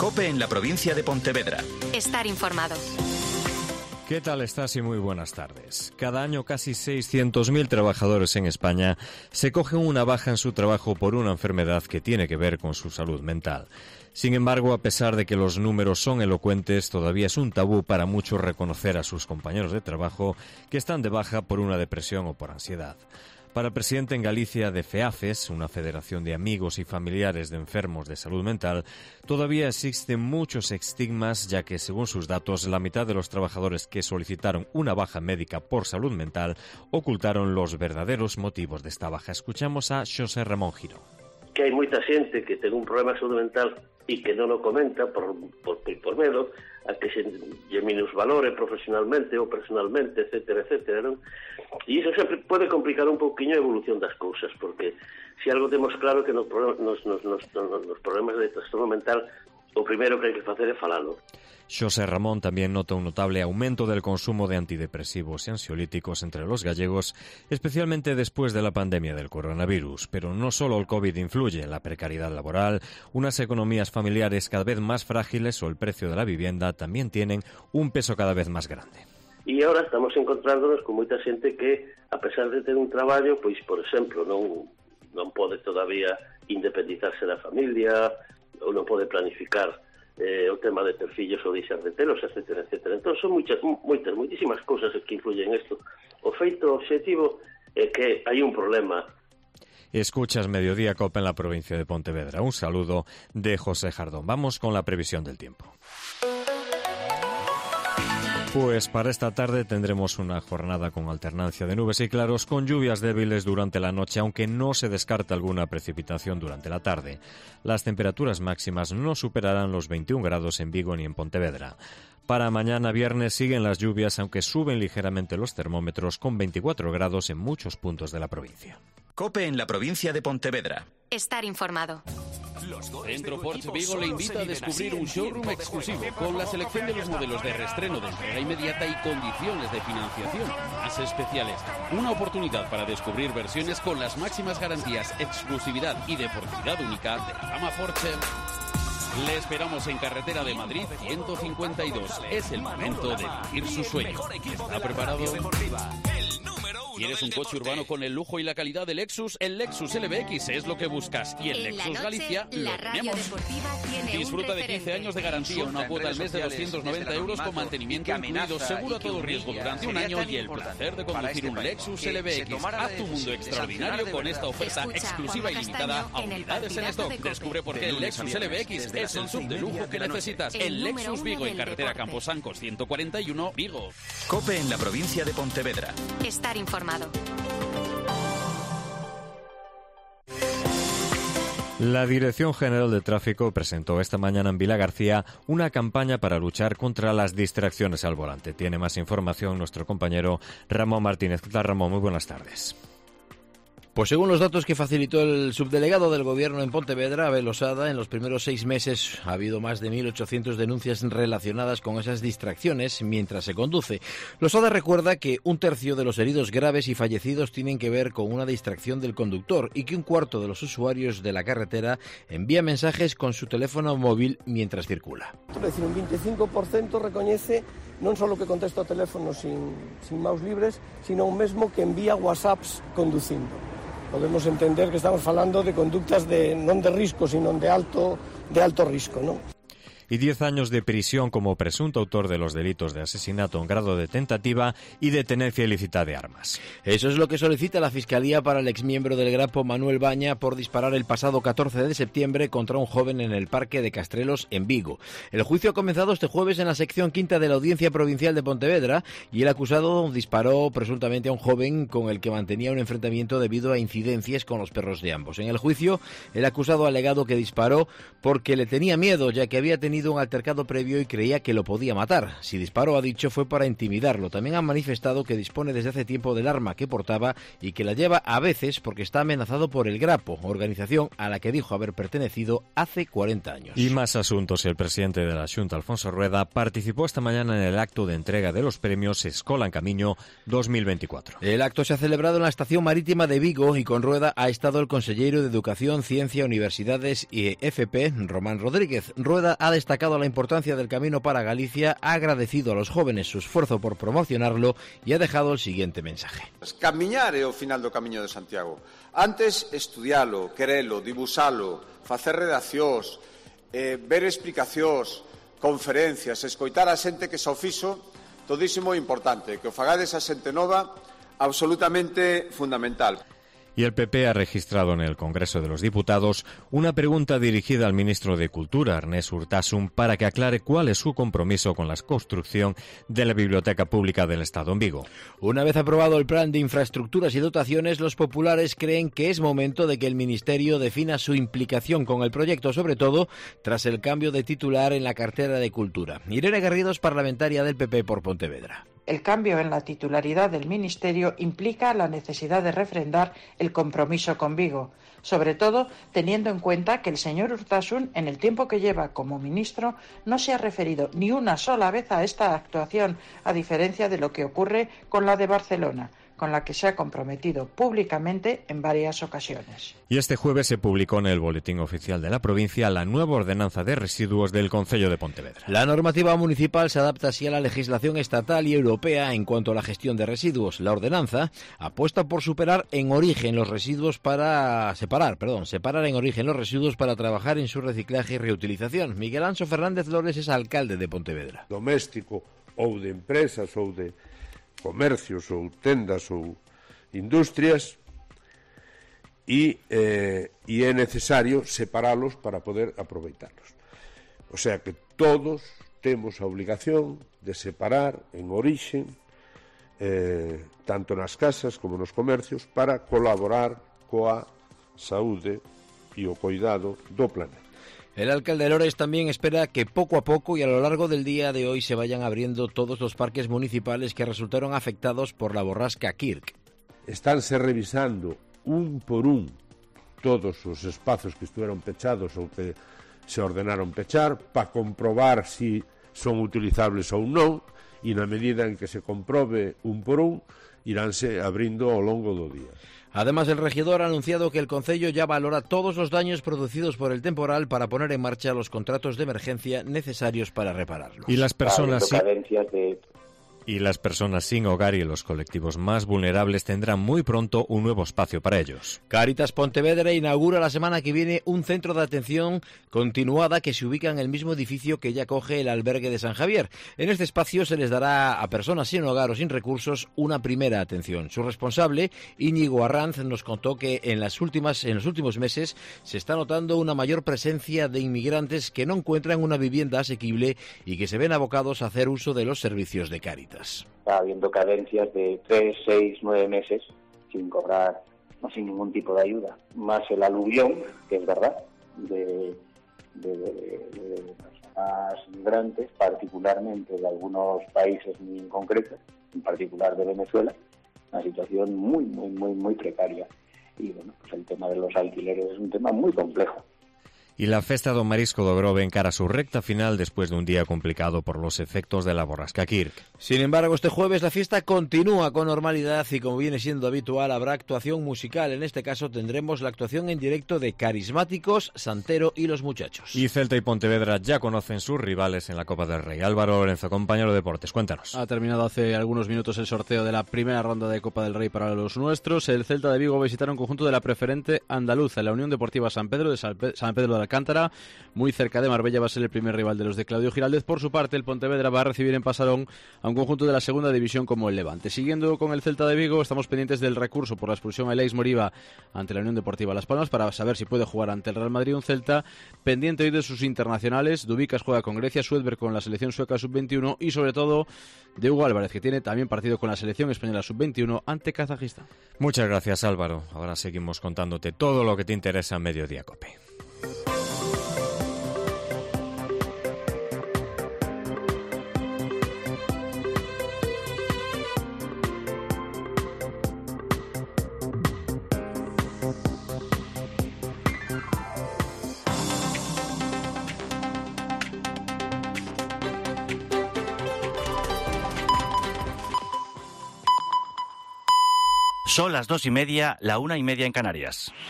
COPE en la provincia de Pontevedra. Estar informado. ¿Qué tal estás y muy buenas tardes? Cada año casi 600.000 trabajadores en España se cogen una baja en su trabajo por una enfermedad que tiene que ver con su salud mental. Sin embargo, a pesar de que los números son elocuentes, todavía es un tabú para muchos reconocer a sus compañeros de trabajo que están de baja por una depresión o por ansiedad. Para el presidente en Galicia de FEAFES, una federación de amigos y familiares de enfermos de salud mental, todavía existen muchos estigmas, ya que, según sus datos, la mitad de los trabajadores que solicitaron una baja médica por salud mental ocultaron los verdaderos motivos de esta baja. Escuchamos a Xosé Ramón Girón. Que hai moita xente que ten un problema de saúde mental e que non o comenta por medo a que se lle minusvalore profesionalmente ou personalmente, etcétera, etcétera, non? E iso sempre pode complicar un pouquiño a evolución das cousas, porque se algo temos claro que nos problemas de trastorno mental o primeiro que hai que facer é falalo. Xosé Ramón también nota un notable aumento del consumo de antidepresivos y ansiolíticos entre los gallegos, especialmente después de la pandemia del coronavirus. Pero no solo el COVID influye, la precariedad laboral, unas economías familiares cada vez más frágiles o el precio de la vivienda también tienen un peso cada vez más grande. E agora estamos encontrándonos con moita xente que, a pesar de ter un traballo, pois, por exemplo, non pode todavía independizarse da familia, ou non pode planificar o tema de ter fillos ou deixar de telos, etcétera, etcétera. Entón, son moitísimas cousas que influyen en isto. O feito obxectivo é que hai un problema. Escuchas Mediodía COPE en la provincia de Pontevedra. Un saludo de José Jardón. Vamos con la previsión del tiempo. Pues para esta tarde tendremos una jornada con alternancia de nubes y claros, con lluvias débiles durante la noche, aunque no se descarta alguna precipitación durante la tarde. Las temperaturas máximas no superarán los 21 grados en Vigo ni en Pontevedra. Para mañana viernes siguen las lluvias, aunque suben ligeramente los termómetros, con 24 grados en muchos puntos de la provincia. COPE en la provincia de Pontevedra. Estar informado. Centro Porsche Vigo le invita a descubrir un showroom exclusivo con la selección de los modelos de reestreno de entrega inmediata y condiciones de financiación más especiales. Una oportunidad para descubrir versiones con las máximas garantías, exclusividad y deportividad única de la gama Porsche. Le esperamos en Carretera de Madrid 152. Es el momento de vivir su sueño. ¿Está preparado? ¿Quieres un coche urbano con el lujo y la calidad del Lexus? El Lexus LBX es lo que buscas y en Lexus Galicia lo tenemos. Disfruta de 15 años de garantía, una cuota al mes de 290 euros con mantenimiento incluido, seguro a todo riesgo durante un año y el placer de conducir un Lexus LBX. Haz tu mundo extraordinario con esta oferta exclusiva y limitada a unidades en stock. Descubre por qué el Lexus LBX es el sub de lujo que necesitas. El Lexus Vigo en Carretera Camposancos 141, Vigo. COPE en la provincia de Pontevedra. Estar informado. La Dirección General de Tráfico presentó esta mañana en Vilagarcía una campaña para luchar contra las distracciones al volante. Tiene más información nuestro compañero Ramón Martínez. ¿Qué tal, Ramón? Muy buenas tardes. Pues según los datos que facilitó el subdelegado del Gobierno en Pontevedra, Abel Osada, en los primeros 6 meses ha habido más de 1.800 denuncias relacionadas con esas distracciones mientras se conduce. Osada recuerda que 1/3 de los heridos graves y fallecidos tienen que ver con una distracción del conductor y que 1/4 de los usuarios de la carretera envía mensajes con su teléfono móvil mientras circula. Es decir, un 25% recoñece non só que contesta o teléfono sin maus libres, sino un mesmo que envía WhatsApps conducindo. Podemos entender que estamos falando de conductas non de risco, sino de alto risco, non? Y 10 años de prisión como presunto autor de los delitos de asesinato en grado de tentativa y de tenencia ilícita de armas. Eso es lo que solicita la Fiscalía para el exmiembro del Grapo Manuel Baña por disparar el pasado 14 de septiembre contra un joven en el Parque de Castrelos en Vigo. El juicio ha comenzado este jueves en la sección quinta de la Audiencia Provincial de Pontevedra y el acusado disparó presuntamente a un joven con el que mantenía un enfrentamiento debido a incidencias con los perros de ambos. En el juicio, el acusado ha alegado que disparó porque le tenía miedo, ya que había tenido un altercado previo y creía que lo podía matar. Si disparó, ha dicho, fue para intimidarlo. También ha manifestado que dispone desde hace tiempo del arma que portaba y que la lleva a veces porque está amenazado por el Grapo, organización a la que dijo haber pertenecido hace 40 años. Y más asuntos. El presidente de la Xunta, Alfonso Rueda, participó esta mañana en el acto de entrega de los premios Escola en Camiño 2024. El acto se ha celebrado en la estación marítima de Vigo y con Rueda ha estado el consellero de Educación, Ciencia, Universidades y FP, Román Rodríguez. Rueda ha destacado la importancia del Camino para Galicia, ha agradecido a los jóvenes su esfuerzo por promocionarlo y ha dejado el siguiente mensaje. Camiñar é o final do Camiño de Santiago. Antes, estudialo, querelo, dibuxalo, facer redaccións, ver explicacións, conferencias, escoitar a xente que xa o fixo, todísimo importante, que o fagades a xente nova, absolutamente fundamental. Y el PP ha registrado en el Congreso de los Diputados una pregunta dirigida al ministro de Cultura, Ernest Urtasun, para que aclare cuál es su compromiso con la construcción de la Biblioteca Pública del Estado en Vigo. Una vez aprobado el plan de infraestructuras y dotaciones, los populares creen que es momento de que el Ministerio defina su implicación con el proyecto, sobre todo tras el cambio de titular en la cartera de Cultura. Irene Garrido es parlamentaria del PP por Pontevedra. El cambio en la titularidad del Ministerio implica la necesidad de refrendar el compromiso con Vigo, sobre todo teniendo en cuenta que el señor Urtasun, en el tiempo que lleva como ministro, no se ha referido ni una sola vez a esta actuación, a diferencia de lo que ocurre con la de Barcelona, con la que se ha comprometido públicamente en varias ocasiones. Y este jueves se publicó en el Boletín Oficial de la provincia la nueva ordenanza de residuos del Concello de Pontevedra. La normativa municipal se adapta así a la legislación estatal y europea en cuanto a la gestión de residuos. La ordenanza apuesta por separar en origen los residuos para trabajar en su reciclaje y reutilización. Miguel Anso Fernández Lores es alcalde de Pontevedra. Doméstico ou de empresas ou de comercios ou tendas ou industrias e é necesario separalos para poder aproveitarlos. O sea que todos temos a obligación de separar en orixe tanto nas casas como nos comercios para colaborar coa saúde e o cuidado do planeta. El alcalde Lores también espera que poco a poco y a lo largo del día de hoy se vayan abriendo todos los parques municipales que resultaron afectados por la borrasca Kirk. Estánse revisando un por un todos os espazos que estuveron pechados ou que se ordenaron pechar para comprobar si son utilizables ou non, e na medida en que se comprobe un por un iránse abrindo ao longo do día. Además, el regidor ha anunciado que el concello ya valora todos los daños producidos por el temporal para poner en marcha los contratos de emergencia necesarios para repararlos. Y las personas sin hogar y los colectivos más vulnerables tendrán muy pronto un nuevo espacio para ellos. Cáritas Pontevedra inaugura la semana que viene un centro de atención continuada que se ubica en el mismo edificio que ya acoge el albergue de San Javier. En este espacio se les dará a personas sin hogar o sin recursos una primera atención. Su responsable, Íñigo Arranz, nos contó que en los últimos meses se está notando una mayor presencia de inmigrantes que no encuentran una vivienda asequible y que se ven abocados a hacer uso de los servicios de Cáritas. Está habiendo cadencias de 3, 6, 9 meses sin cobrar, no, sin ningún tipo de ayuda. Más el aluvión, que es verdad, de personas migrantes, particularmente de algunos países muy concretos, en particular de Venezuela, una situación muy precaria. Y bueno, pues el tema de los alquileres es un tema muy complejo. Y la Festa do Marisco do Grove encara su recta final después de un día complicado por los efectos de la borrasca Kirk. Sin embargo, este jueves la fiesta continúa con normalidad y, como viene siendo habitual, habrá actuación musical. En este caso tendremos la actuación en directo de Carismáticos, Santero y Los Muchachos. Y Celta y Pontevedra ya conocen sus rivales en la Copa del Rey. Álvaro Lorenzo, compañero de Deportes, cuéntanos. Ha terminado hace algunos minutos el sorteo de la primera ronda de Copa del Rey para los nuestros. El Celta de Vigo visitaron un conjunto de la preferente andaluza, la Unión Deportiva San Pedro de Alcántara, muy cerca de Marbella. Va a ser el primer rival de los de Claudio Giraldez. Por su parte, el Pontevedra va a recibir en Pasarón a un conjunto de la segunda división como el Levante. Siguiendo con el Celta de Vigo, estamos pendientes del recurso por la expulsión a Eleix Moriba ante la Unión Deportiva Las Palmas para saber si puede jugar ante el Real Madrid. Un Celta pendiente hoy de sus internacionales. Dubicas juega con Grecia, Suedberg con la selección sueca sub-21 y sobre todo de Hugo Álvarez, que tiene también partido con la selección española sub-21 ante Kazajistán. Muchas gracias, Álvaro. Ahora seguimos contándote todo lo que te interesa en Mediodía Cope. Son las 2:30, la 1:30 en Canarias.